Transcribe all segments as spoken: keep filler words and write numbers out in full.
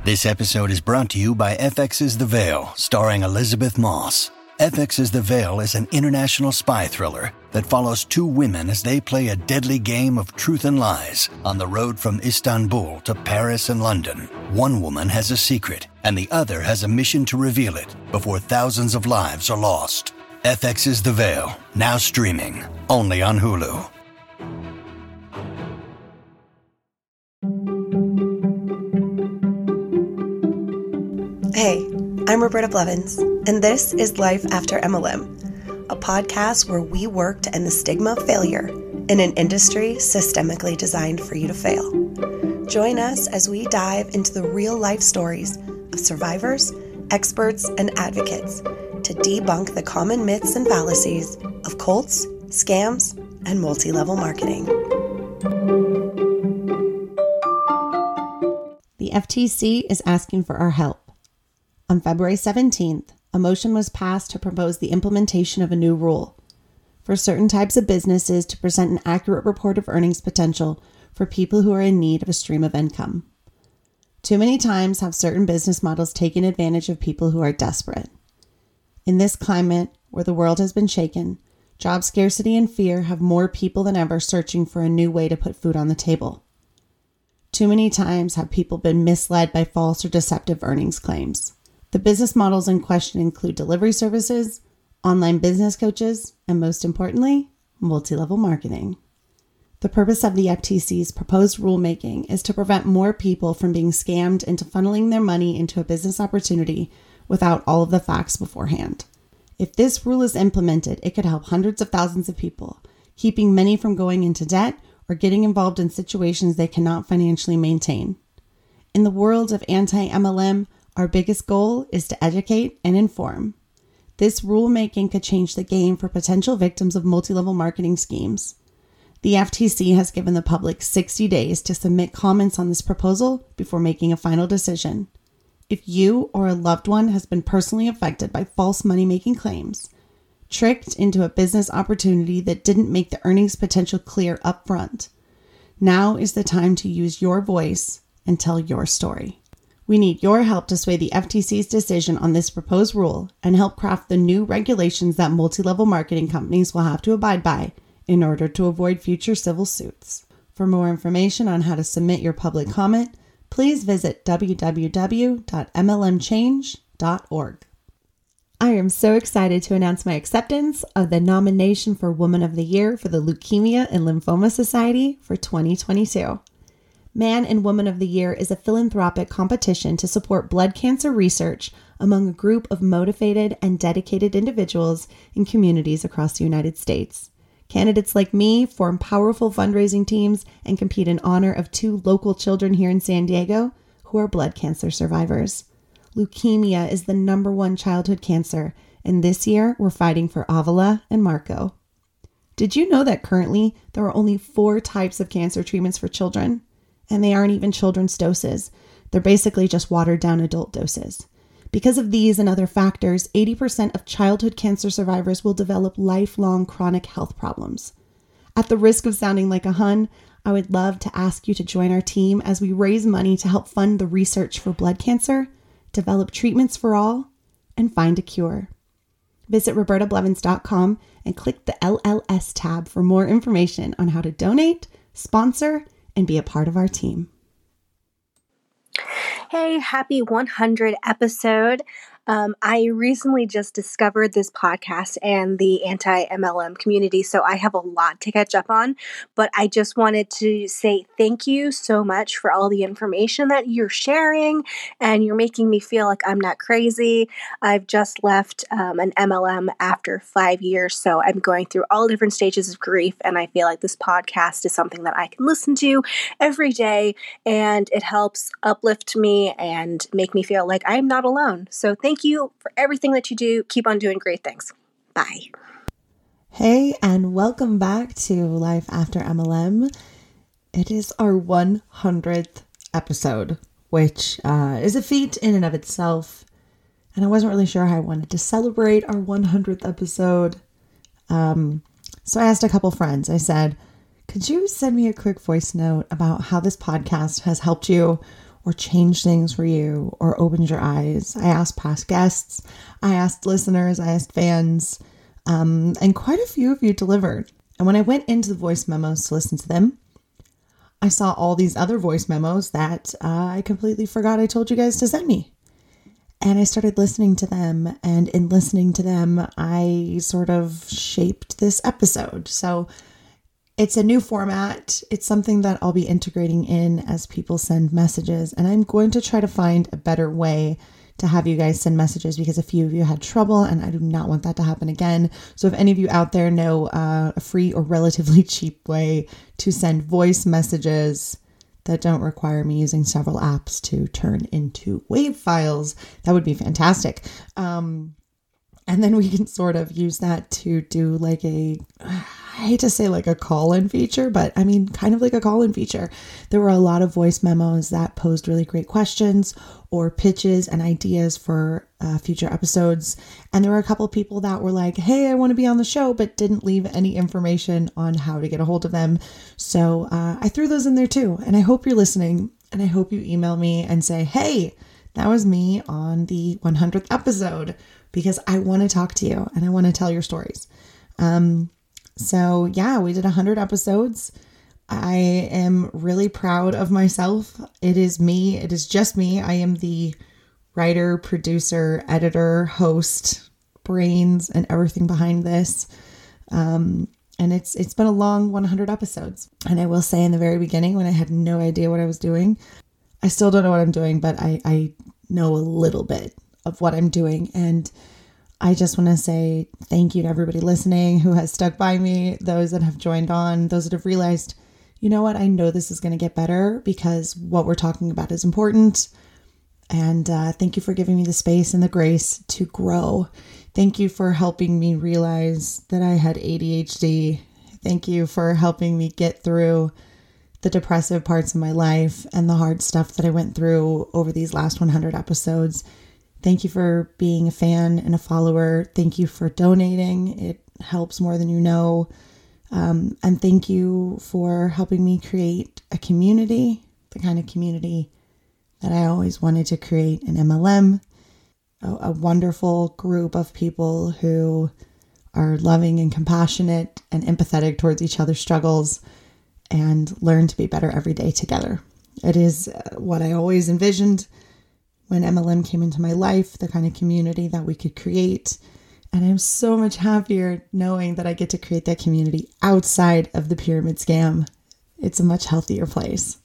This episode is brought to you by F X's The Veil, starring Elizabeth Moss. F X's The Veil is an international spy thriller that follows two women as they play a deadly game of truth and lies on the road from Istanbul to Paris and London. One woman has a secret, and the other has a mission to reveal it before thousands of lives are lost. F X's The Veil, now streaming, only on Hulu. Hey, I'm Roberta Blevins, and this is Life After M L M, a podcast where we work to end the stigma of failure in an industry systemically designed for you to fail. Join us as we dive into the real-life stories of survivors, experts, and advocates to debunk the common myths and fallacies of cults, scams, and multi-level marketing. The F T C is asking for our help. On February seventeenth, a motion was passed to propose the implementation of a new rule for certain types of businesses to present an accurate report of earnings potential for people who are in need of a stream of income. Too many times have certain business models taken advantage of people who are desperate. In this climate, where the world has been shaken, job scarcity and fear have more people than ever searching for a new way to put food on the table. Too many times have people been misled by false or deceptive earnings claims. The business models in question include delivery services, online business coaches, and most importantly, multi-level marketing. The purpose of the F T C's proposed rulemaking is to prevent more people from being scammed into funneling their money into a business opportunity without all of the facts beforehand. If this rule is implemented, it could help hundreds of thousands of people, keeping many from going into debt or getting involved in situations they cannot financially maintain. In the world of anti-M L M, our biggest goal is to educate and inform. This rulemaking could change the game for potential victims of multi-level marketing schemes. The F T C has given the public sixty days to submit comments on this proposal before making a final decision. If you or a loved one has been personally affected by false money-making claims, tricked into a business opportunity that didn't make the earnings potential clear up front, now is the time to use your voice and tell your story. We need your help to sway the F T C's decision on this proposed rule and help craft the new regulations that multi-level marketing companies will have to abide by in order to avoid future civil suits. For more information on how to submit your public comment, please visit w w w dot m l m change dot org. I am so excited to announce my acceptance of the nomination for Woman of the Year for the Leukemia and Lymphoma Society for twenty twenty-two. Man and Woman of the Year is a philanthropic competition to support blood cancer research among a group of motivated and dedicated individuals in communities across the United States. Candidates like me form powerful fundraising teams and compete in honor of two local children here in San Diego who are blood cancer survivors. Leukemia is the number one childhood cancer, and this year we're fighting for Avila and Marco. Did you know that currently there are only four types of cancer treatments for children? And they aren't even children's doses. They're basically just watered down adult doses. Because of these and other factors, eighty percent of childhood cancer survivors will develop lifelong chronic health problems. At the risk of sounding like a Hun, I would love to ask you to join our team as we raise money to help fund the research for blood cancer, develop treatments for all, and find a cure. Visit roberta blevins dot com and click the L L S tab for more information on how to donate, sponsor, and be a part of our team. Hey, happy one hundred episode. Um, I recently just discovered this podcast and the anti-M L M community, so I have a lot to catch up on, but I just wanted to say thank you so much for all the information that you're sharing, and you're making me feel like I'm not crazy. I've just left um, an M L M after five years, so I'm going through all different stages of grief, and I feel like this podcast is something that I can listen to every day, and it helps uplift me and make me feel like I'm not alone. So thank you for everything that you do. Keep on doing great things. Bye. Hey, and welcome back to Life After M L M. It is our one hundredth episode, which uh, is a feat in and of itself. And I wasn't really sure how I wanted to celebrate our one hundredth episode. Um, so I asked a couple friends. I said, could you send me a quick voice note about how this podcast has helped you, or changed things for you or opened your eyes. I asked past guests, I asked listeners, I asked fans, um, and quite a few of you delivered. And when I went into the voice memos to listen to them, I saw all these other voice memos that uh, I completely forgot I told you guys to send me. And I started listening to them, and in listening to them, I sort of shaped this episode. So it's a new format. It's something that I'll be integrating in as people send messages, and I'm going to try to find a better way to have you guys send messages because a few of you had trouble and I do not want that to happen again. So if any of you out there know uh, a free or relatively cheap way to send voice messages that don't require me using several apps to turn into WAV files, that would be fantastic. Um, and then we can sort of use that to do like a, I hate to say like a call-in feature, but I mean, kind of like a call-in feature. There were a lot of voice memos that posed really great questions or pitches and ideas for uh, future episodes. And there were a couple of people that were like, hey, I want to be on the show, but didn't leave any information on how to get a hold of them. So uh, I threw those in there too. And I hope you're listening, and I hope you email me and say, hey, that was me on the one hundredth episode, because I want to talk to you and I want to tell your stories. Um, So yeah, we did one hundred episodes. I am really proud of myself. It is me. It is just me. I am the writer, producer, editor, host, brains, and everything behind this. Um, and it's it's been a long one hundred episodes. And I will say in the very beginning, when I had no idea what I was doing, I still don't know what I'm doing, but I, I know a little bit of what I'm doing. And I just want to say thank you to everybody listening who has stuck by me, those that have joined on, those that have realized, you know what, I know this is going to get better because what we're talking about is important. And uh, thank you for giving me the space and the grace to grow. Thank you for helping me realize that I had A D H D. Thank you for helping me get through the depressive parts of my life and the hard stuff that I went through over these last one hundred episodes. Thank you for being a fan and a follower. Thank you for donating. It helps more than you know. Um, and thank you for helping me create a community, the kind of community that I always wanted to create in M L M, a, a wonderful group of people who are loving and compassionate and empathetic towards each other's struggles and learn to be better every day together. It is what I always envisioned when M L M came into my life, the kind of community that we could create. And I'm so much happier knowing that I get to create that community outside of the pyramid scam. It's a much healthier place.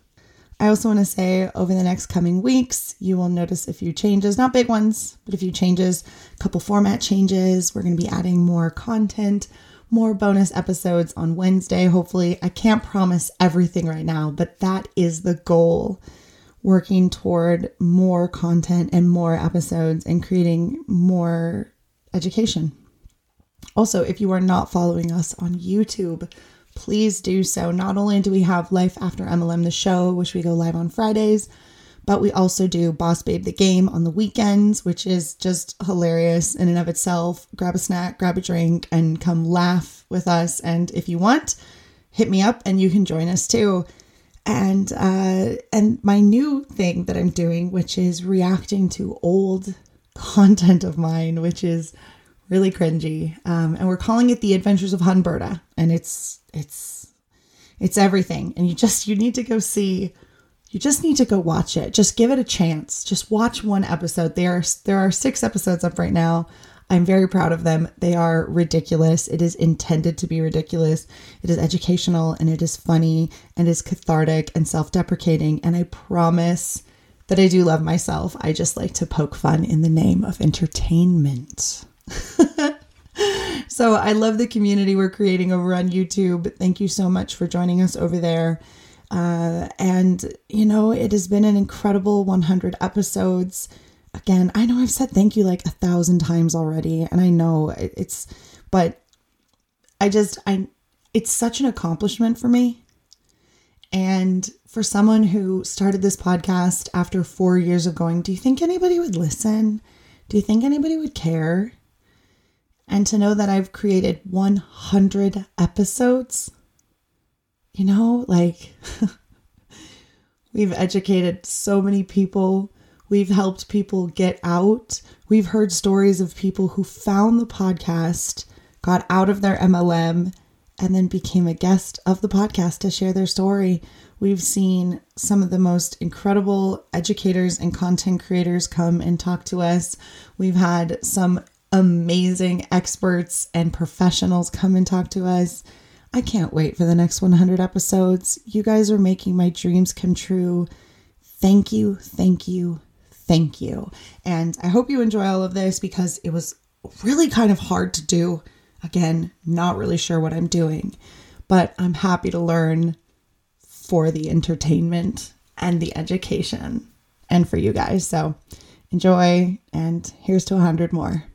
I also want to say over the next coming weeks, you will notice a few changes, not big ones, but a few changes, a couple format changes. We're going to be adding more content, more bonus episodes on Wednesday. Hopefully, I can't promise everything right now, but that is the goal. Working toward more content and more episodes and creating more education. Also, if you are not following us on YouTube, please do so. Not only do we have Life After M L M, the show, which we go live on Fridays, but we also do Boss Babe the Game on the weekends, which is just hilarious in and of itself. Grab a snack, grab a drink, and come laugh with us. And if you want, hit me up and you can join us too. And uh, and my new thing that I'm doing, which is reacting to old content of mine, which is really cringy. Um, and we're calling it The Adventures of Humberta. And it's it's it's everything. And you just you need to go see. You just need to go watch it. Just give it a chance. Just watch one episode. There are there are six episodes up right now. I'm very proud of them. They are ridiculous. It is intended to be ridiculous. It is educational and it is funny and is cathartic and self-deprecating. And I promise that I do love myself. I just like to poke fun in the name of entertainment. So I love the community we're creating over on YouTube. Thank you so much for joining us over there. Uh, and, you know, it has been an incredible one hundred episodes. Again, I know I've said thank you like a thousand times already, and I know it's, but I just, I, it's such an accomplishment for me. And for someone who started this podcast after four years of going, do you think anybody would listen? Do you think anybody would care? And to know that I've created one hundred episodes, you know, like We've educated so many people. We've helped people get out. We've heard stories of people who found the podcast, got out of their M L M, and then became a guest of the podcast to share their story. We've seen some of the most incredible educators and content creators come and talk to us. We've had some amazing experts and professionals come and talk to us. I can't wait for the next one hundred episodes. You guys are making my dreams come true. Thank you, thank you, thank you. And I hope you enjoy all of this because it was really kind of hard to do. Again, not really sure what I'm doing, but I'm happy to learn for the entertainment and the education and for you guys. So enjoy, and here's to one hundred more.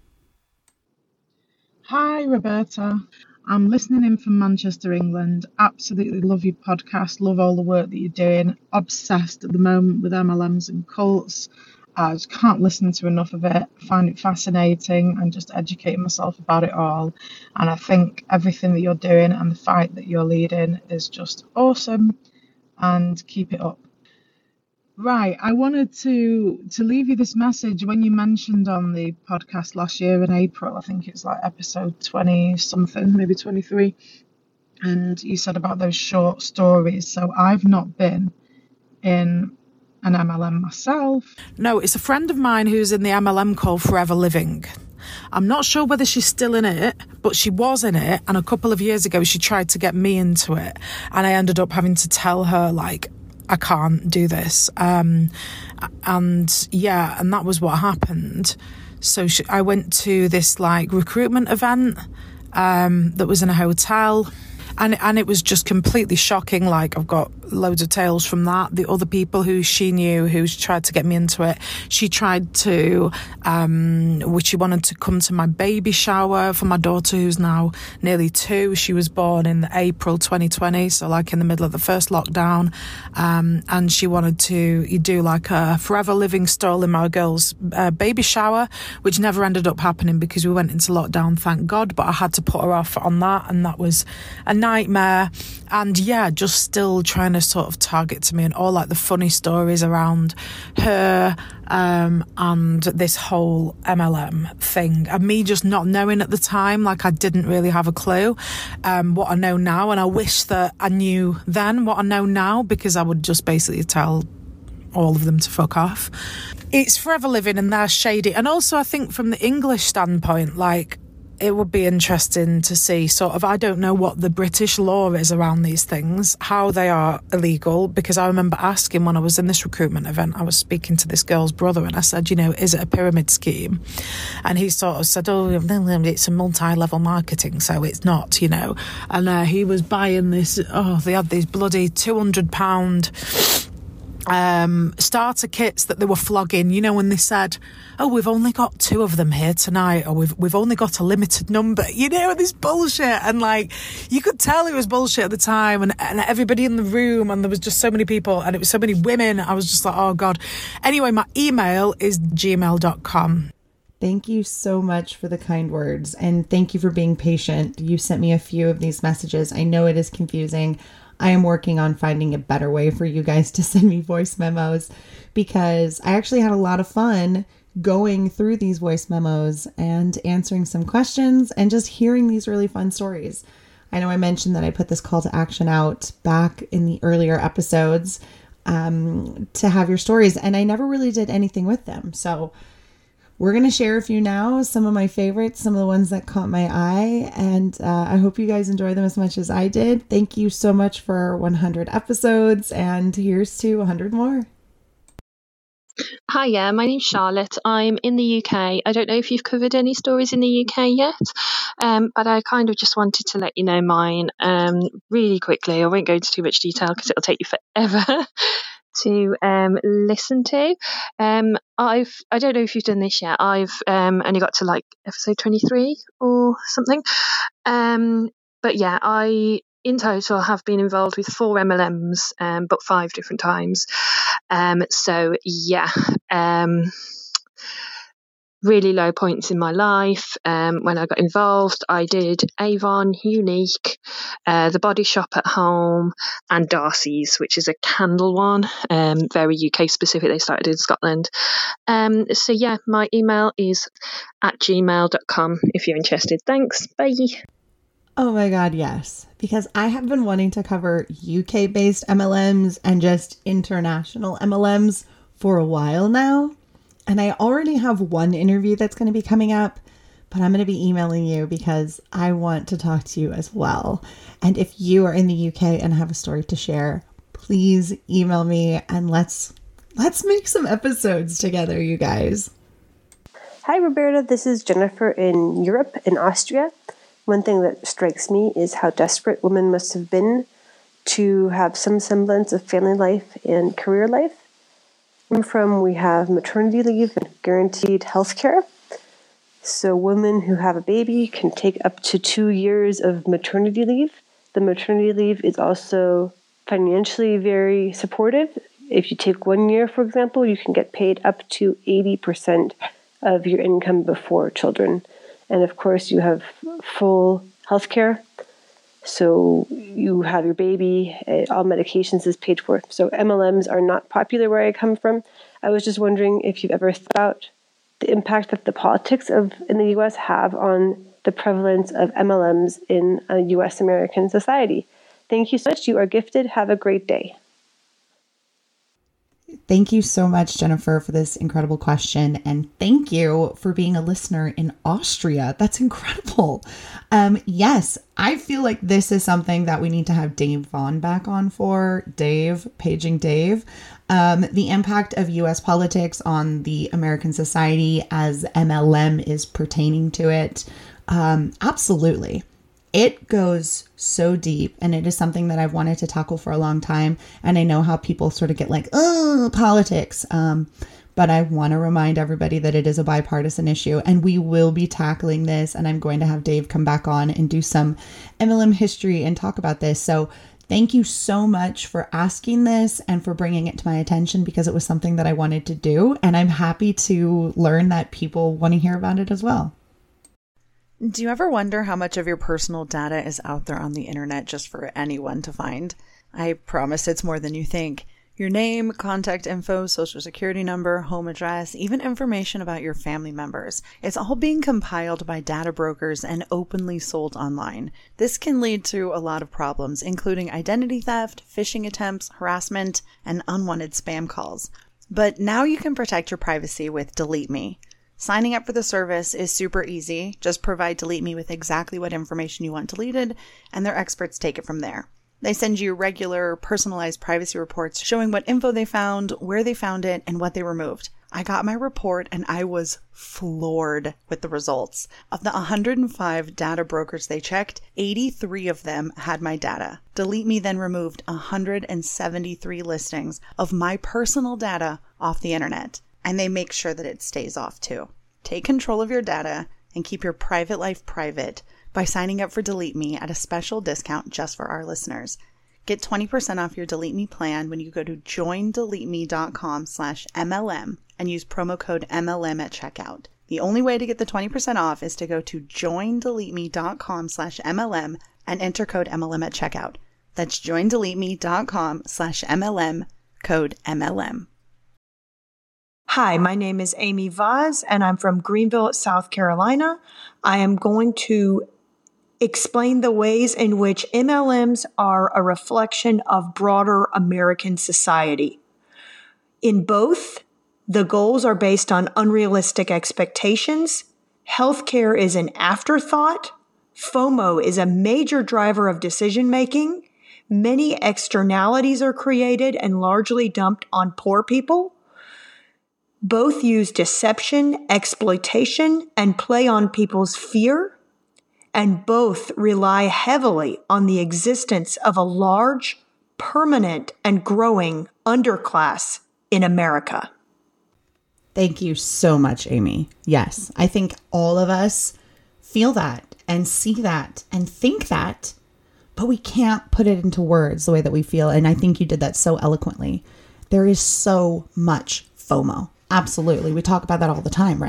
Hi, Roberta. I'm listening in from Manchester, England. Absolutely love your podcast. Love all the work that you're doing. Obsessed at the moment with M L Ms and cults. I just can't listen to enough of it. Find it fascinating and just educating myself about it all. And I think everything that you're doing and the fight that you're leading is just awesome. And keep it up. Right, I wanted to to leave you this message when you mentioned on the podcast last year in April, I think it's like episode twenty something, maybe twenty-three, and you said about those short stories. So I've not been in an M L M myself. No, it's a friend of mine who's in the M L M called Forever Living. I'm not sure whether she's still in it, but she was in it, and a couple of years ago she tried to get me into it, and I ended up having to tell her, like, I can't do this. Um, and yeah, and that was what happened. So she, I went to this like recruitment event um, that was in a hotel. And and it was just completely shocking. Like, I've got loads of tales from that. The other people who she knew who tried to get me into it, she tried to, um, which she wanted to come to my baby shower for my daughter, who's now nearly two. She was born in April twenty twenty, so like in the middle of the first lockdown. Um, and she wanted to do like a Forever Living stall in my girl's uh, baby shower, which never ended up happening because we went into lockdown, thank God. But I had to put her off on that, and that was a nightmare. And yeah, just still trying to sort of target to me and all like the funny stories around her um and this whole M L M thing, and me just not knowing at the time. Like, I didn't really have a clue um what I know now, and I wish that I knew then what I know now, because I would just basically tell all of them to fuck off. It's Forever Living and they're shady. And also I think from the English standpoint, like, it would be interesting to see sort of, I don't know what the British law is around these things, how they are illegal, because I remember asking when I was in this recruitment event, I was speaking to this girl's brother and I said, you know, is it a pyramid scheme? And he sort of said, oh, it's a multi-level marketing, so it's not, you know. And uh, he was buying this, oh, they had these bloody two hundred pound um starter kits that they were flogging, you know, when they said, oh, we've only got two of them here tonight, or we've we've only got a limited number, you know, this bullshit. And like, you could tell it was bullshit at the time, and, and everybody in the room, and there was just so many people, and it was so many women. I was just like, oh God. Anyway, my email is gmail dot com. Thank you so much for the kind words, and thank you for being patient. You sent me a few of these messages. I know it is confusing. I am working on finding a better way for you guys to send me voice memos, because I actually had a lot of fun going through these voice memos and answering some questions and just hearing these really fun stories. I know I mentioned that I put this call to action out back in the earlier episodes um, to have your stories, and I never really did anything with them. So we're going to share a few now, some of my favorites, some of the ones that caught my eye, and uh, I hope you guys enjoy them as much as I did. Thank you so much for one hundred episodes, and here's to one hundred more. Hi, yeah, my name's Charlotte. I'm in the U K. I don't know if you've covered any stories in the U K yet, um, but I kind of just wanted to let you know mine um, really quickly. I won't go into too much detail because it'll take you forever to um, listen to. Um, I've I don't know if you've done this yet. I've um, only got to like episode twenty-three or something. Um, but yeah, I in total have been involved with four M L Ms, um, but five different times. Um, so yeah. Um, really low points in my life. Um, when I got involved, I did Avon, Unique, uh, The Body Shop at Home, and Darcy's, which is a candle one, um, very U K specific. They started in Scotland. Um, so yeah, my email is at gmail dot com if you're interested. Thanks. Bye. Oh my God, yes. Because I have been wanting to cover U K-based M L Ms and just international M L Ms for a while now. And I already have one interview that's going to be coming up, but I'm going to be emailing you because I want to talk to you as well. And if you are in the U K and have a story to share, please email me and let's let's make some episodes together, you guys. Hi, Roberta. This is Jennifer in Europe, in Austria. One thing that strikes me is how desperate women must have been to have some semblance of family life and career life. From we have maternity leave and guaranteed health care. So women who have a baby can take up to two years of maternity leave. The maternity leave is also financially very supportive. If you take one year, for example, you can get paid up to eighty percent of your income before children. And of course, you have full health care. So you have your baby, all medications is paid for. So M L Ms are not popular where I come from. I was just wondering if you've ever thought about the impact that the politics of in the U S have on the prevalence of M L Ms in a U S American society. Thank you so much. You are gifted. Have a great day. Thank you so much, Jennifer, for this incredible question. And thank you for being a listener in Austria. That's incredible. Um, yes, I feel like this is something that we need to have Dave Vaughn back on for. Dave, paging Dave. Um, the impact of U S politics on the American society as M L M is pertaining to it. Um, absolutely. It goes so deep, and it is something that I've wanted to tackle for a long time. And I know how people sort of get like, oh, politics. Um, but I want to remind everybody that it is a bipartisan issue, and we will be tackling this. And I'm going to have Dave come back on and do some M L M history and talk about this. So thank you so much for asking this and for bringing it to my attention, because it was something that I wanted to do. And I'm happy to learn that people want to hear about it as well. Do you ever wonder how much of your personal data is out there on the internet just for anyone to find? I promise it's more than you think. Your name, contact info, social security number, home address, even information about your family members. It's all being compiled by data brokers and openly sold online. This can lead to a lot of problems, including identity theft, phishing attempts, harassment, and unwanted spam calls. But now you can protect your privacy with Delete Me. Signing up for the service is super easy. Just provide Delete Me with exactly what information you want deleted, and their experts take it from there. They send you regular, personalized privacy reports showing what info they found, where they found it, and what they removed. I got my report and I was floored with the results. Of the one hundred five data brokers they checked, eighty-three of them had my data. Delete Me then removed one hundred seventy-three listings of my personal data off the internet. And they make sure that it stays off too. Take control of your data and keep your private life private by signing up for Delete Me at a special discount just for our listeners. Get twenty percent off your Delete Me plan when you go to joindeleteme.com slash MLM and use promo code M L M at checkout. The only way to get the twenty percent off is to go to joindeleteme.com slash MLM and enter code M L M at checkout. That's joindeleteme.com slash MLM, code M L M. Hi, my name is Amy Vaz, and I'm from Greenville, South Carolina. I am going to explain the ways in which M L Ms are a reflection of broader American society. In both, the goals are based on unrealistic expectations. Healthcare is an afterthought. FOMO is a major driver of decision-making. Many externalities are created and largely dumped on poor people. Both use deception, exploitation, and play on people's fear, and both rely heavily on the existence of a large, permanent, and growing underclass in America. Thank you so much, Amy. Yes, I think all of us feel that and see that and think that, but we can't put it into words the way that we feel. And I think you did that so eloquently. There is so much FOMO. Absolutely. We talk about that all the time, right?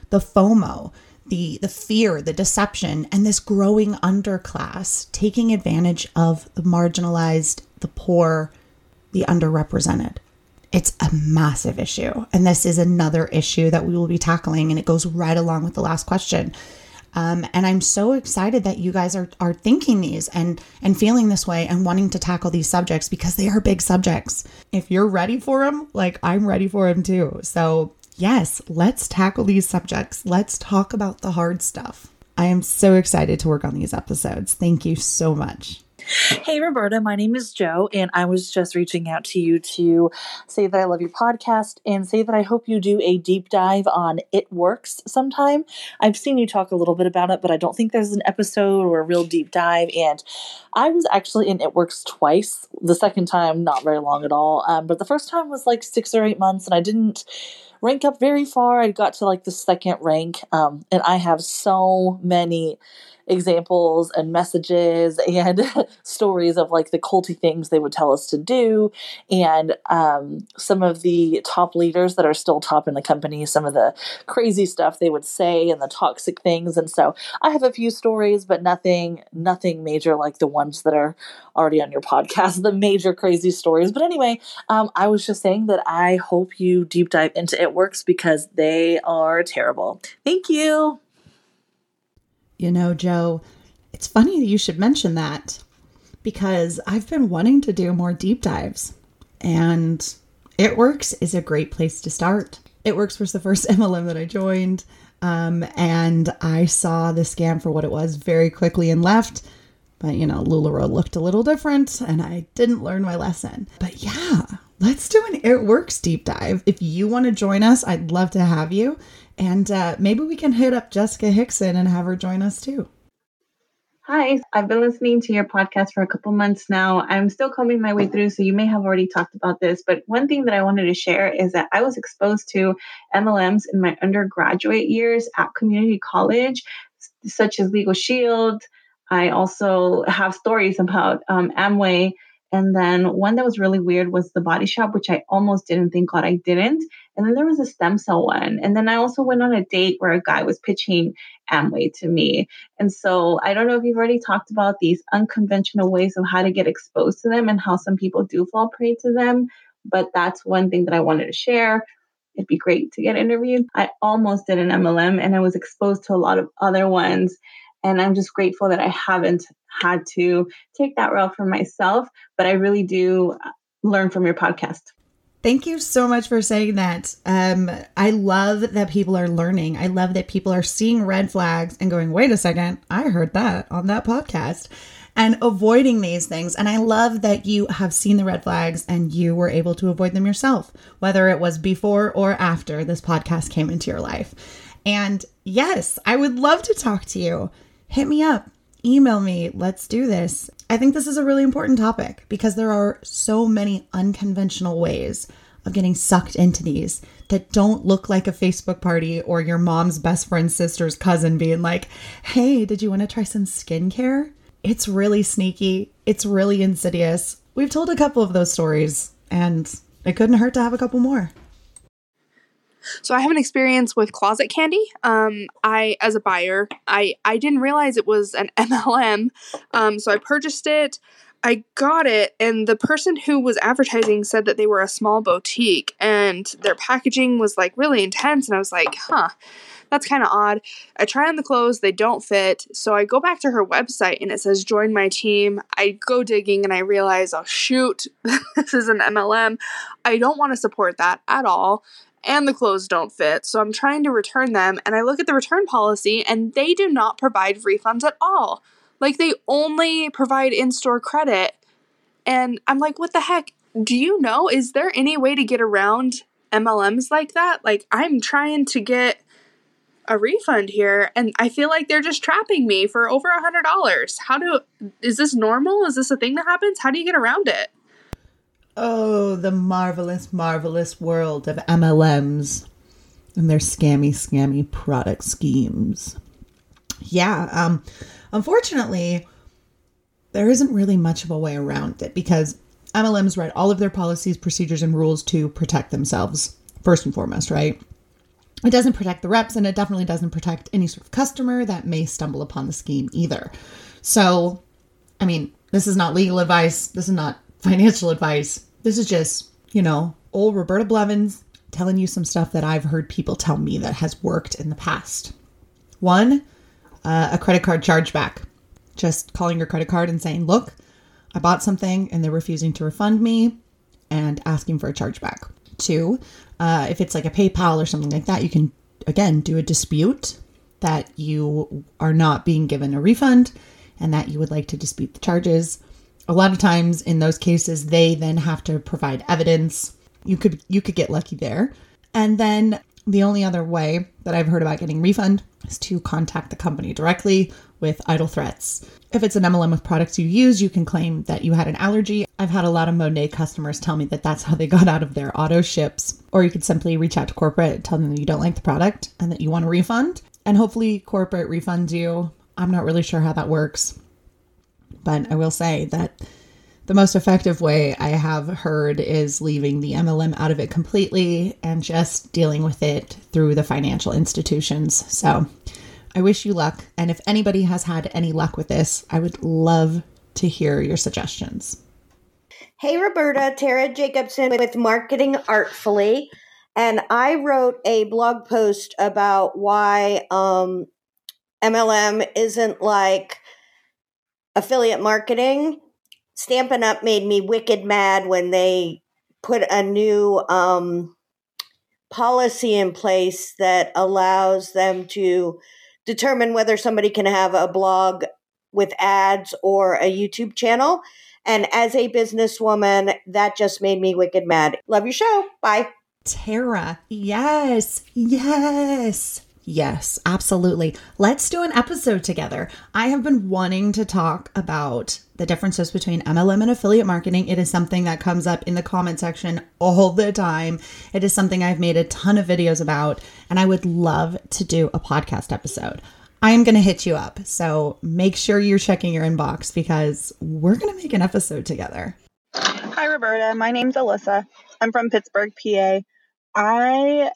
the FOMO, the the fear, the deception, and this growing underclass taking advantage of the marginalized, the poor, the underrepresented. It's a massive issue. And this is another issue that we will be tackling. And it goes right along with the last question. Um, and I'm so excited that you guys are are thinking these and and feeling this way and wanting to tackle these subjects because they are big subjects. If you're ready for them, like I'm ready for them too. So yes, let's tackle these subjects. Let's talk about the hard stuff. I am so excited to work on these episodes. Thank you so much. Hey, Roberta, my name is Joe, and I was just reaching out to you to say that I love your podcast and say that I hope you do a deep dive on It Works sometime. I've seen you talk a little bit about it, but I don't think there's an episode or a real deep dive, and I was actually in It Works twice. The second time, not very long at all, um, but the first time was like six or eight months, and I didn't rank up very far. I got to like the second rank, um, and I have so many examples and messages and stories of like the culty things they would tell us to do, and um, some of the top leaders that are still top in the company, some of the crazy stuff they would say and the toxic things. And so I have a few stories, but nothing nothing major like the ones that are already on your podcast, the major crazy stories. But anyway, um, I was just saying that I hope you deep dive into It Works because they are terrible. Thank you. You know, Joe, it's funny that you should mention that because I've been wanting to do more deep dives, and It Works is a great place to start. It Works was the first M L M that I joined, um, and I saw the scam for what it was very quickly and left. But, you know, LuLaRoe looked a little different, and I didn't learn my lesson. But yeah, let's do an It Works deep dive. If you want to join us, I'd love to have you. And uh, maybe we can hit up Jessica Hickson and have her join us too. Hi, I've been listening to your podcast for a couple months now. I'm still combing my way through, so you may have already talked about this. But one thing that I wanted to share is that I was exposed to M L Ms in my undergraduate years at community college, such as Legal Shield. I also have stories about um, Amway. And then one that was really weird was the Body Shop, which I almost didn't. Thank God I didn't. And then there was a stem cell one. And then I also went on a date where a guy was pitching Amway to me. And so I don't know if you've already talked about these unconventional ways of how to get exposed to them and how some people do fall prey to them. But that's one thing that I wanted to share. It'd be great to get interviewed. I almost did an M L M and I was exposed to a lot of other ones. And I'm just grateful that I haven't had to take that route for myself, but I really do learn from your podcast. Thank you so much for saying that. Um, I love that people are learning. I love that people are seeing red flags and going, wait a second, I heard that on that podcast, and avoiding these things. And I love that you have seen the red flags and you were able to avoid them yourself, whether it was before or after this podcast came into your life. And yes, I would love to talk to you. Hit me up, email me, let's do this. I think this is a really important topic because there are so many unconventional ways of getting sucked into these that don't look like a Facebook party or your mom's best friend's sister's cousin being like, hey, did you want to try some skincare? It's really sneaky. It's really insidious. We've told a couple of those stories and it couldn't hurt to have a couple more. So I have an experience with closet candy. Um, I, as a buyer, I, I didn't realize it was an M L M. Um, so I purchased it. I got it. And the person who was advertising said that they were a small boutique and their packaging was like really intense. And I was like, huh, that's kind of odd. I try on the clothes. They don't fit. So I go back to her website and it says, join my team. I go digging and I realize, oh, shoot, this is an M L M. I don't want to support that at all. And the clothes don't fit, so I'm trying to return them, and I look at the return policy, and they do not provide refunds at all. Like, they only provide in-store credit, and I'm like, what the heck? Do you know, is there any way to get around M L Ms like that? Like, I'm trying to get a refund here, and I feel like they're just trapping me for over a hundred dollars. How do, is this normal? Is this a thing that happens? How do you get around it? Oh, the marvelous, marvelous world of M L Ms and their scammy, scammy product schemes. Yeah, um, unfortunately, there isn't really much of a way around it because M L Ms write all of their policies, procedures, and rules to protect themselves, first and foremost, right? It doesn't protect the reps, and it definitely doesn't protect any sort of customer that may stumble upon the scheme either. So, I mean, this is not legal advice. This is not financial advice. This is just, you know, old Roberta Blevins telling you some stuff that I've heard people tell me that has worked in the past. One, uh, a credit card chargeback. Just calling your credit card and saying, look, I bought something and they're refusing to refund me, and asking for a chargeback. Two, uh, if it's like a PayPal or something like that, you can, again, do a dispute that you are not being given a refund and that you would like to dispute the charges. A lot of times in those cases, they then have to provide evidence. You could you could get lucky there. And then the only other way that I've heard about getting refund is to contact the company directly with idle threats. If it's an M L M with products you use, you can claim that you had an allergy. I've had a lot of Monet customers tell me that that's how they got out of their auto ships. Or you could simply reach out to corporate, tell them that you don't like the product and that you want a refund. And hopefully corporate refunds you. I'm not really sure how that works. But I will say that the most effective way I have heard is leaving the M L M out of it completely and just dealing with it through the financial institutions. So I wish you luck. And if anybody has had any luck with this, I would love to hear your suggestions. Hey, Roberta, Tara Jacobson with Marketing Artfully. And I wrote a blog post about why um, M L M isn't like affiliate marketing. Stampin' Up made me wicked mad when they put a new um, policy in place that allows them to determine whether somebody can have a blog with ads or a YouTube channel. And as a businesswoman, that just made me wicked mad. Love your show. Bye. Tara, yes, yes. Yes, absolutely. Let's do an episode together. I have been wanting to talk about the differences between M L M and affiliate marketing. It is something that comes up in the comment section all the time. It is something I've made a ton of videos about, and I would love to do a podcast episode. I am going to hit you up. So make sure you're checking your inbox because we're going to make an episode together. Hi, Roberta. My name's Alyssa. I'm from Pittsburgh, P A. I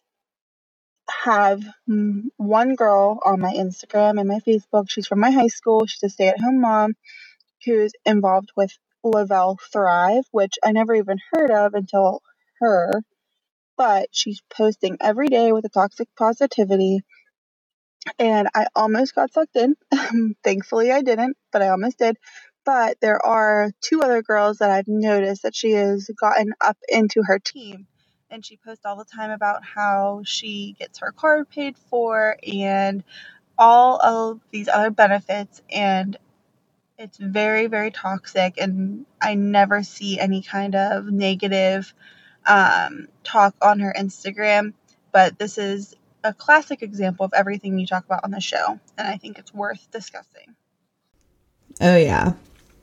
have one girl on my Instagram and my Facebook. She's from my high school. She's a stay-at-home mom who's involved with Lavelle Thrive, which I never even heard of until her. But she's posting every day with a toxic positivity. And I almost got sucked in. Thankfully, I didn't, but I almost did. But there are two other girls that I've noticed that she has gotten up into her team. And she posts all the time about how she gets her card paid for and all of these other benefits. And it's very, very toxic. And I never see any kind of negative um, talk on her Instagram. But this is a classic example of everything you talk about on the show. And I think it's worth discussing. Oh, yeah.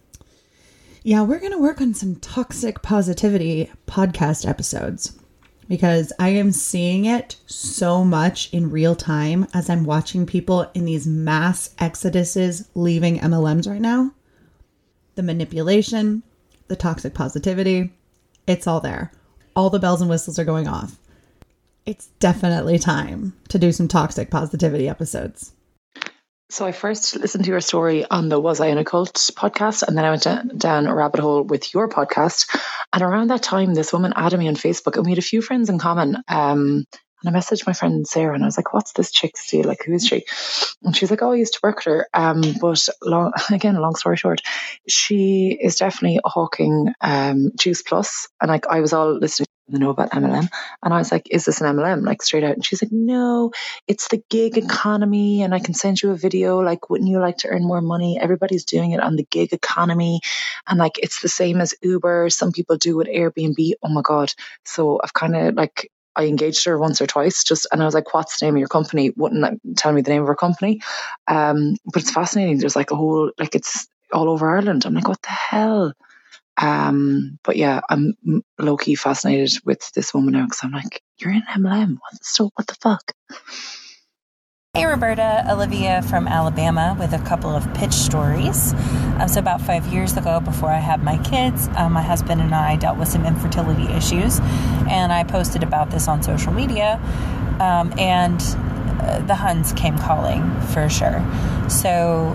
Yeah, we're going to work on some toxic positivity podcast episodes. Because I am seeing it so much in real time as I'm watching people in these mass exoduses leaving M L Ms right now. The manipulation, the toxic positivity, it's all there. All the bells and whistles are going off. It's definitely time to do some toxic positivity episodes. So I first listened to your story on the Was I in a Cult podcast, and then I went down, down a rabbit hole with your podcast. And around that time, this woman added me on Facebook, and we had a few friends in common. Um, and I messaged my friend Sarah, and I was like, "What's this chick's deal? Like, who is she?" And she's like, "Oh, I used to work with her." Um, but long, again, long story short, she is definitely hawking um, Juice Plus, and like I was all listening to know about M L M, and I was like, "Is this an M L M?" Like straight out, and she's like, "No, it's the gig economy, and I can send you a video. Like, wouldn't you like to earn more money? Everybody's doing it on the gig economy, and like it's the same as Uber. Some people do it Airbnb. Oh my god!" So I've kind of like. I engaged her once or twice just, and I was like, "What's the name of your company?" Wouldn't tell me the name of her company. Um, but it's fascinating. There's like a whole, like it's all over Ireland. I'm like, what the hell? Um, but yeah, I'm low key fascinated with this woman now because I'm like, you're in M L M. What, so what the fuck? Hey Roberta, Olivia from Alabama with a couple of pitch stories. Um, so about five years ago, before I had my kids, um, my husband and I dealt with some infertility issues, and I posted about this on social media, um, and uh, the Huns came calling for sure. So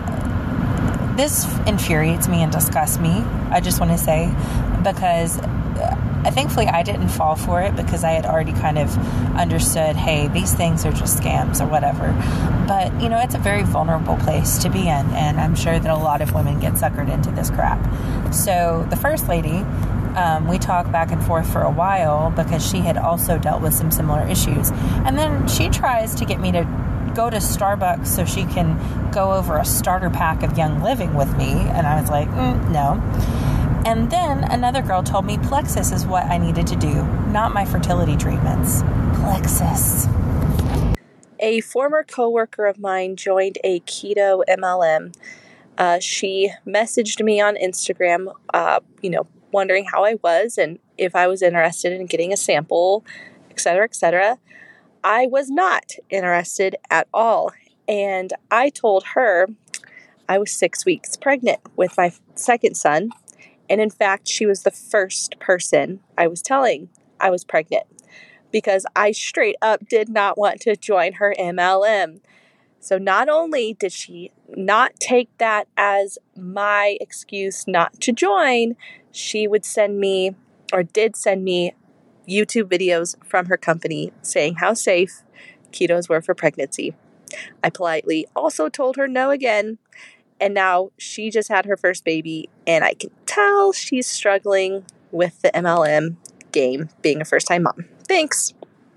uh, this infuriates me and disgusts me, I just want to say, because I thankfully I didn't fall for it because I had already kind of understood, hey, these things are just scams or whatever. But, you know, it's a very vulnerable place to be in, and I'm sure that a lot of women get suckered into this crap. So the first lady, um, we talked back and forth for a while because she had also dealt with some similar issues. And then she tries to get me to go to Starbucks so she can go over a starter pack of Young Living with me. And I was like, mm, no. And then another girl told me Plexus is what I needed to do, not my fertility treatments. Plexus. A former coworker of mine joined a keto M L M. Uh, she messaged me on Instagram, uh, you know, wondering how I was and if I was interested in getting a sample, et cetera, et cetera. I was not interested at all. And I told her I was six weeks pregnant with my second son. And in fact, she was the first person I was telling I was pregnant because I straight up did not want to join her M L M. So not only did she not take that as my excuse not to join, she would send me or did send me YouTube videos from her company saying how safe ketos were for pregnancy. I politely also told her no again. And now she just had her first baby, and I can tell she's struggling with the M L M game, being a first-time mom. Thanks.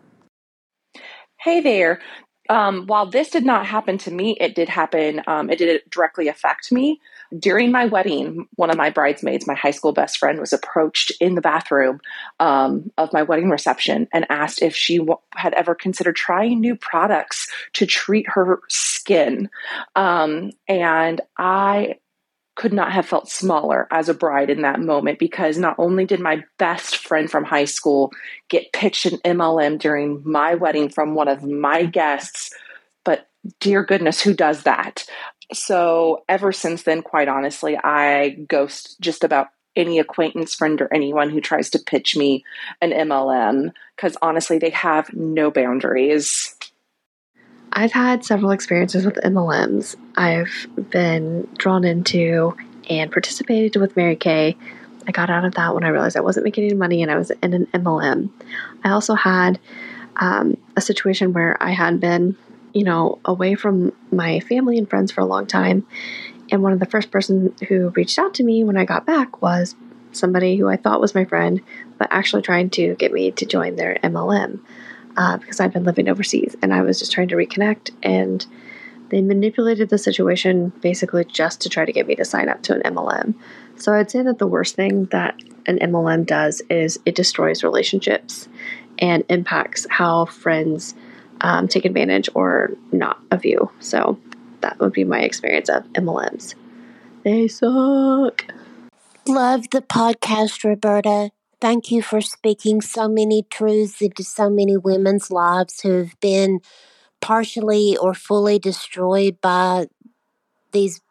Hey there. Um, while this did not happen to me, it did happen. Um, it did directly affect me. During my wedding, one of my bridesmaids, my high school best friend, was approached in the bathroom um, of my wedding reception and asked if she w- had ever considered trying new products to treat her skin. Um, and I could not have felt smaller as a bride in that moment, because not only did my best friend from high school get pitched an M L M during my wedding from one of my guests, but dear goodness, who does that? So ever since then, quite honestly, I ghost just about any acquaintance, friend, or anyone who tries to pitch me an M L M, because honestly, they have no boundaries. I've had several experiences with M L Ms. I've been drawn into and participated with Mary Kay. I got out of that when I realized I wasn't making any money and I was in an M L M. I also had um, a situation where I had been, you know, away from my family and friends for a long time. And one of the first person who reached out to me when I got back was somebody who I thought was my friend, but actually trying to get me to join their M L M. Uh, because I've been living overseas and I was just trying to reconnect, and they manipulated the situation basically just to try to get me to sign up to an M L M. So I'd say that the worst thing that an M L M does is it destroys relationships and impacts how friends um, take advantage or not of you. So that would be my experience of M L Ms. They suck. Love the podcast, Roberta. Thank you for speaking so many truths into so many women's lives who've been partially or fully destroyed by these,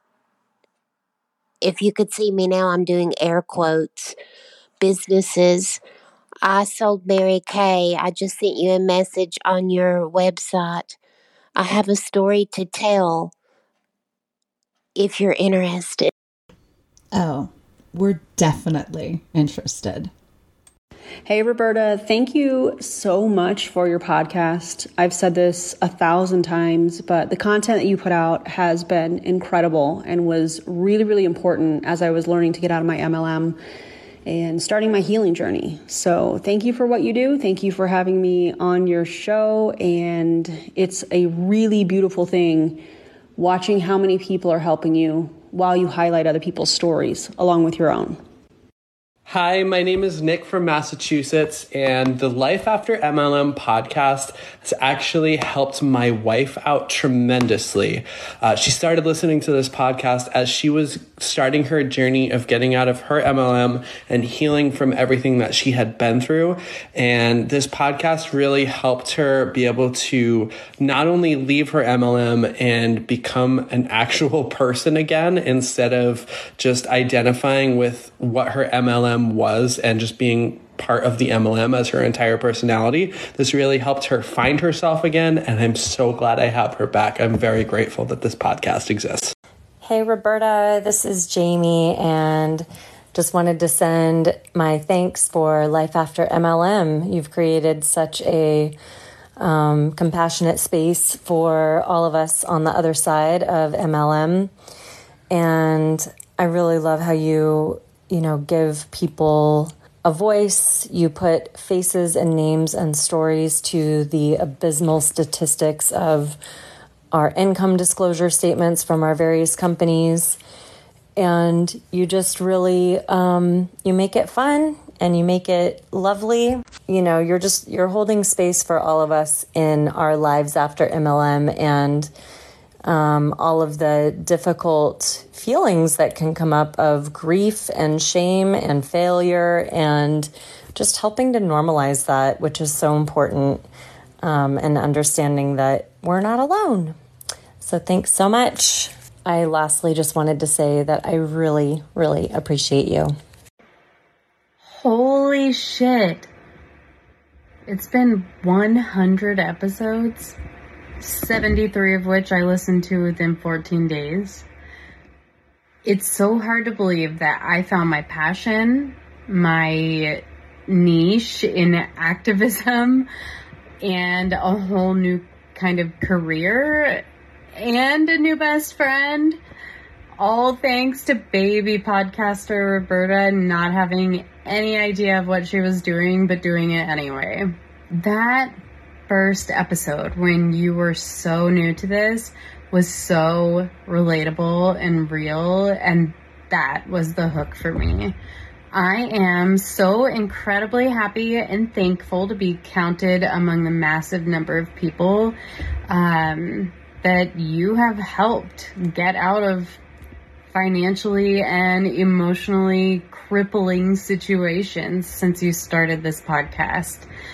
if you could see me now, I'm doing air quotes, businesses. I sold Mary Kay. I just sent you a message on your website. I have a story to tell if you're interested. Oh, we're definitely interested. Hey, Roberta, thank you so much for your podcast. I've said this a thousand times, but the content that you put out has been incredible and was really, really important as I was learning to get out of my M L M and starting my healing journey. So thank you for what you do. Thank you for having me on your show. And it's a really beautiful thing watching how many people are helping you while you highlight other people's stories along with your own. Hi, my name is Nick from Massachusetts, and the Life After M L M podcast has actually helped my wife out tremendously. Uh, she started listening to this podcast as she was starting her journey of getting out of her M L M and healing from everything that she had been through. And this podcast really helped her be able to not only leave her M L M and become an actual person again, instead of just identifying with what her M L M was and just being part of the M L M as her entire personality. This really helped her find herself again, and I'm so glad I have her back. I'm very grateful that this podcast exists. Hey, Roberta, this is Jamie, and just wanted to send my thanks for Life After M L M. You've created such a um, compassionate space for all of us on the other side of M L M, and I really love how you, you know, give people a voice. You put faces and names and stories to the abysmal statistics of our income disclosure statements from our various companies. And you just really, um, you make it fun and you make it lovely. You know, you're just, you're holding space for all of us in our lives after M L M, and um, all of the difficult feelings that can come up of grief and shame and failure, and just helping to normalize that, which is so important, um, and understanding that we're not alone. So thanks so much. I lastly just wanted to say that I really, really appreciate you. Holy shit. It's been one hundred episodes, seventy-three of which I listened to within fourteen days. It's so hard to believe that I found my passion, my niche in activism, and a whole new kind of career, and a new best friend, all thanks to baby podcaster Roberta not having any idea of what she was doing, but doing it anyway. That first episode, when you were so new to this, was so relatable and real, and that was the hook for me. I am so incredibly happy and thankful to be counted among the massive number of people um, that you have helped get out of financially and emotionally crippling situations since you started this podcast.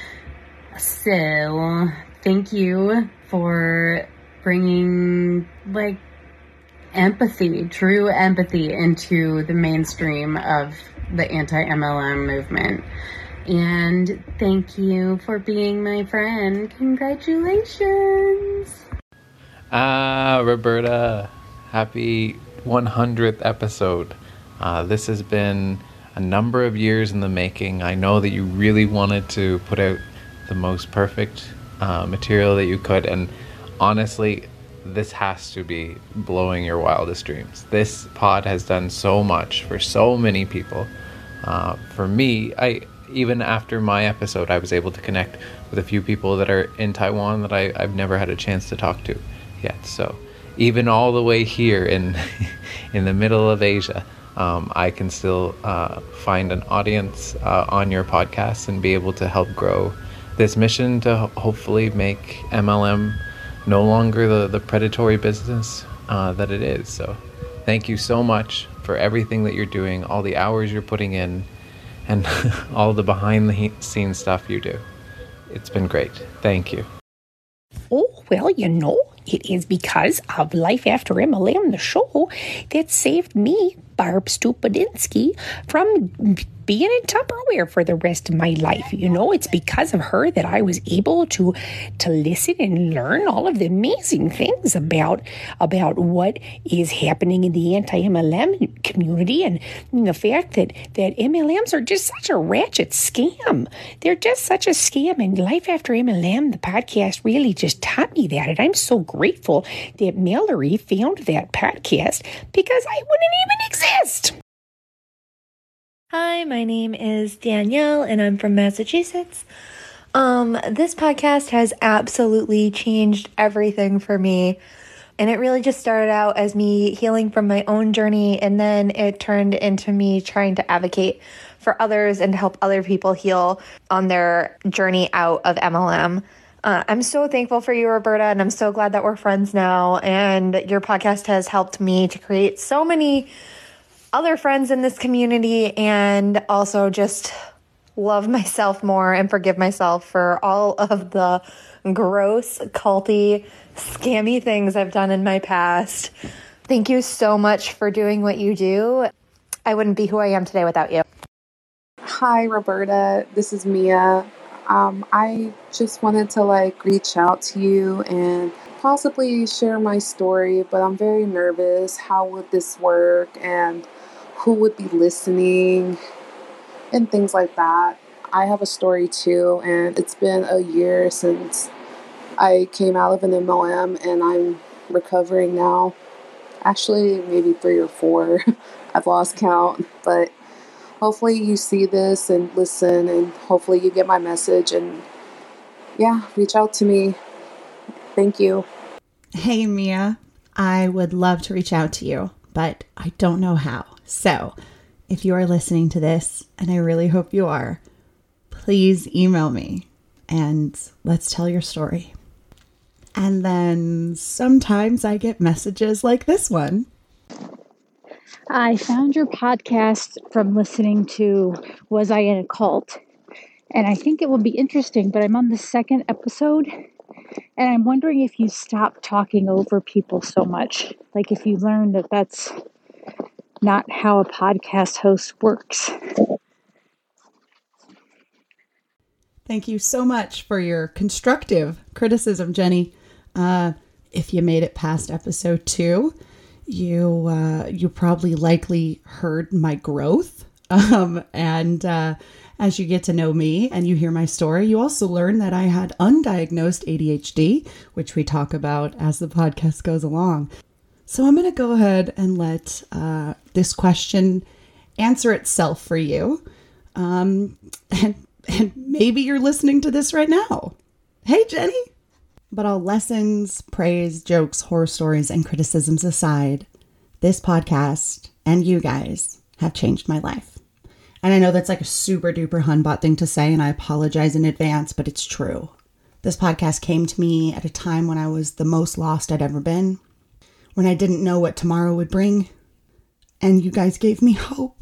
So, thank you for bringing, like, empathy, true empathy into the mainstream of the anti-M L M movement. And thank you for being my friend. Congratulations. Ah, Roberta, happy one hundredth episode. Uh, this has been a number of years in the making. I know that you really wanted to put out the most perfect uh, material that you could, and honestly, this has to be blowing your wildest dreams. This pod has done so much for so many people. Uh, for me, I even after my episode, I was able to connect with a few people that are in Taiwan that I, I've never had a chance to talk to yet. So even all the way here in in the middle of Asia, um, I can still uh, find an audience uh, on your podcast and be able to help grow this mission to ho- hopefully make M L M no longer the, the predatory business uh, that it is. So thank you so much for everything that you're doing, all the hours you're putting in, and all the behind the scenes stuff you do. It's been great. Thank you. Oh, well, you know, it is because of Life After M L M, the show, that saved me, Barb Stupidinsky, from being in Tupperware for the rest of my life. You know, it's because of her that I was able to to listen and learn all of the amazing things about about what is happening in the anti-M L M community, and the fact that, that M L Ms are just such a ratchet scam. They're just such a scam, and Life After M L M, the podcast, really just taught me that, and I'm so grateful that Mallory found that podcast, because I wouldn't even exist. Hi, my name is Danielle, and I'm from Massachusetts. Um, this podcast has absolutely changed everything for me, and it really just started out as me healing from my own journey, and then it turned into me trying to advocate for others and to help other people heal on their journey out of M L M. Uh, I'm so thankful for you, Roberta, and I'm so glad that we're friends now, and your podcast has helped me to create so many other friends in this community and also just love myself more and forgive myself for all of the gross, culty, scammy things I've done in my past. Thank you so much for doing what you do. I wouldn't be who I am today without you. Hi, Roberta. This is Mia. Um, I just wanted to like reach out to you and possibly share my story, but I'm very nervous. How would this work and who would be listening and things like that. I have a story too, and it's been a year since I came out of an M L M and I'm recovering now. Actually, maybe three or four. I've lost count, but hopefully you see this and listen, and hopefully you get my message, and yeah, reach out to me. Thank you. Hey, Mia. I would love to reach out to you, but I don't know how. So if you are listening to this, and I really hope you are, please email me and let's tell your story. And then sometimes I get messages like this one. I found your podcast from listening to Was I in a Cult? And I think it will be interesting, but I'm on the second episode, and I'm wondering if you stop talking over people so much. Like if you learn that that's not how a podcast host works. Thank you so much for your constructive criticism, Jenny. Uh, if you made it past episode two, you uh, you probably likely heard my growth. Um, and uh, as you get to know me and you hear my story, you also learn that I had undiagnosed A D H D, which we talk about as the podcast goes along. So I'm going to go ahead and let uh, this question answer itself for you. Um, and, and maybe you're listening to this right now. Hey, Jenny. But all lessons, praise, jokes, horror stories, and criticisms aside, this podcast and you guys have changed my life. And I know that's like a super duper Hunbot thing to say, and I apologize in advance, but it's true. This podcast came to me at a time when I was the most lost I'd ever been, when I didn't know what tomorrow would bring, and you guys gave me hope.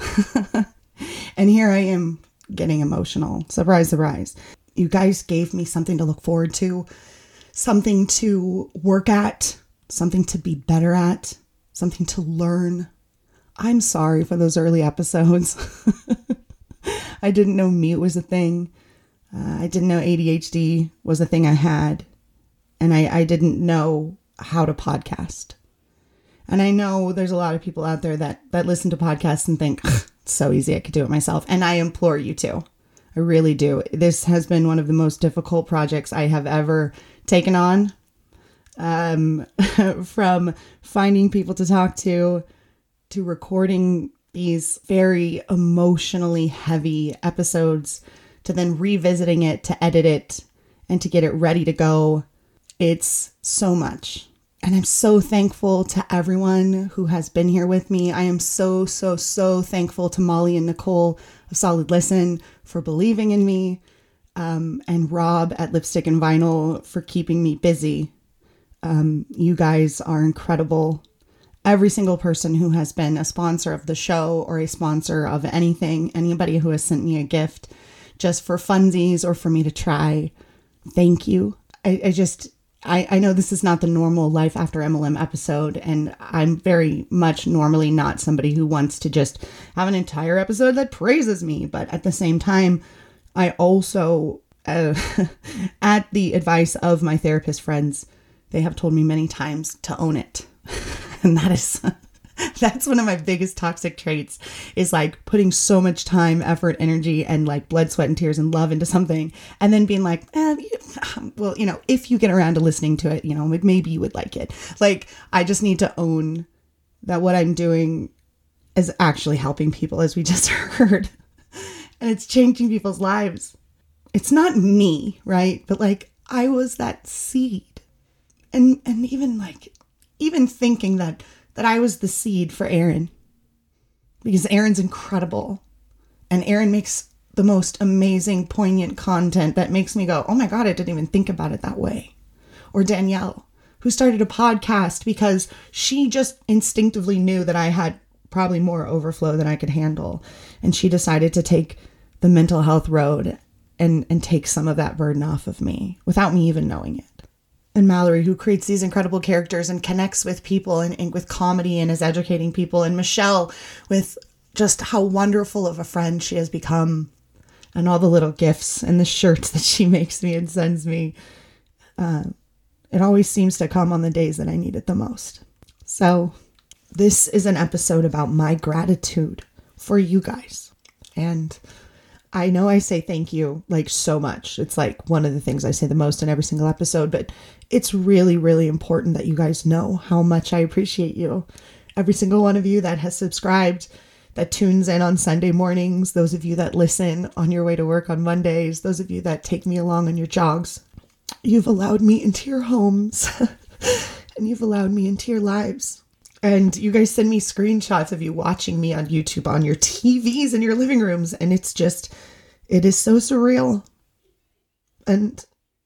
And here I am getting emotional. Surprise, surprise. You guys gave me something to look forward to, something to work at, something to be better at, something to learn. I'm sorry for those early episodes. I didn't know mute was a thing. Uh, I didn't know A D H D was a thing I had. And I, I didn't know how to podcast. And I know there's a lot of people out there that, that listen to podcasts and think, it's so easy, I could do it myself. And I implore you to. I really do. This has been one of the most difficult projects I have ever taken on. Um, from finding people to talk to, to recording these very emotionally heavy episodes, to then revisiting it, to edit it, and to get it ready to go. It's so much. And I'm so thankful to everyone who has been here with me. I am so, so, so thankful to Molly and Nicole of Solid Listen for believing in me, um, and Rob at Lipstick and Vinyl for keeping me busy. Um, you guys are incredible. Every single person who has been a sponsor of the show or a sponsor of anything, anybody who has sent me a gift just for funsies or for me to try, thank you. I, I just... I, I know this is not the normal Life After M L M episode, and I'm very much normally not somebody who wants to just have an entire episode that praises me. But at the same time, I also, uh, at the advice of my therapist friends, they have told me many times to own it. And that is, that's one of my biggest toxic traits, is like putting so much time, effort, energy, and like blood, sweat, and tears and love into something, and then being like, eh, well, you know, if you get around to listening to it, you know, maybe you would like it. Like, I just need to own that what I'm doing is actually helping people, as we just heard, and it's changing people's lives. It's not me, right? But like, I was that seed, and and even like, even thinking that that I was the seed for Aaron, because Aaron's incredible, and Aaron makes the most amazing, poignant content that makes me go, oh my God, I didn't even think about it that way. Or Danielle, who started a podcast because she just instinctively knew that I had probably more overflow than I could handle. And she decided to take the mental health road and, and take some of that burden off of me without me even knowing it. And Mallory, who creates these incredible characters and connects with people and, and with comedy and is educating people. And Michelle, with just how wonderful of a friend she has become, and all the little gifts and the shirts that she makes me and sends me. Uh, it always seems to come on the days that I need it the most. So this is an episode about my gratitude for you guys. And I know I say thank you like so much. It's like one of the things I say the most in every single episode, but it's really, really important that you guys know how much I appreciate you. Every single one of you that has subscribed, that tunes in on Sunday mornings, those of you that listen on your way to work on Mondays, those of you that take me along on your jogs. You've allowed me into your homes and you've allowed me into your lives. And you guys send me screenshots of you watching me on YouTube on your T Vs in your living rooms. And it's just, it is so surreal. And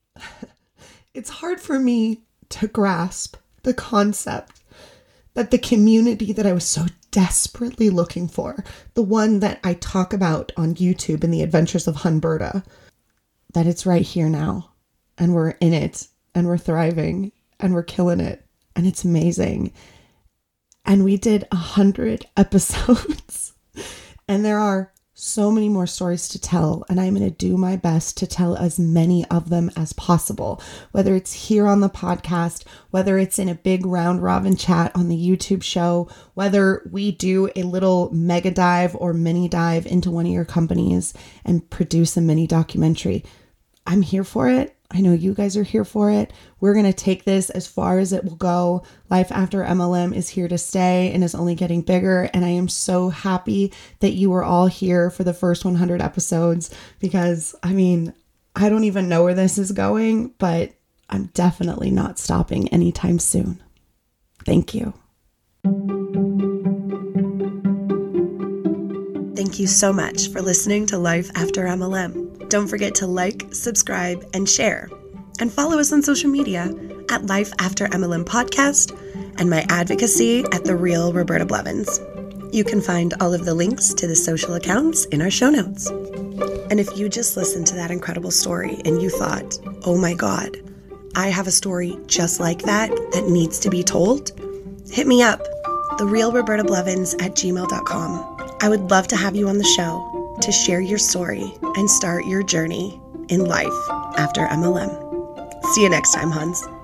it's hard for me to grasp the concept that the community that I was so desperately looking for, the one that I talk about on YouTube in the Adventures of Humberta, that it's right here now. And we're in it and we're thriving and we're killing it. And it's amazing. And we did a hundred episodes and there are so many more stories to tell. And I'm going to do my best to tell as many of them as possible, whether it's here on the podcast, whether it's in a big round robin chat on the YouTube show, whether we do a little mega dive or mini dive into one of your companies and produce a mini documentary. I'm here for it. I know you guys are here for it. We're going to take this as far as it will go. Life After M L M is here to stay and is only getting bigger. And I am so happy that you were all here for the first one hundred episodes because, I mean, I don't even know where this is going, but I'm definitely not stopping anytime soon. Thank you. Thank you so much for listening to Life After M L M. Don't forget to like, subscribe, and share. And follow us on social media at Life After M L M Podcast and my advocacy at The Real Roberta Blevins. You can find all of the links to the social accounts in our show notes. And if you just listened to that incredible story and you thought, oh my God, I have a story just like that that needs to be told, hit me up, the real roberta blevins at gmail dot com. I would love to have you on the show to share your story and start your journey in life after M L M. See you next time, Huns.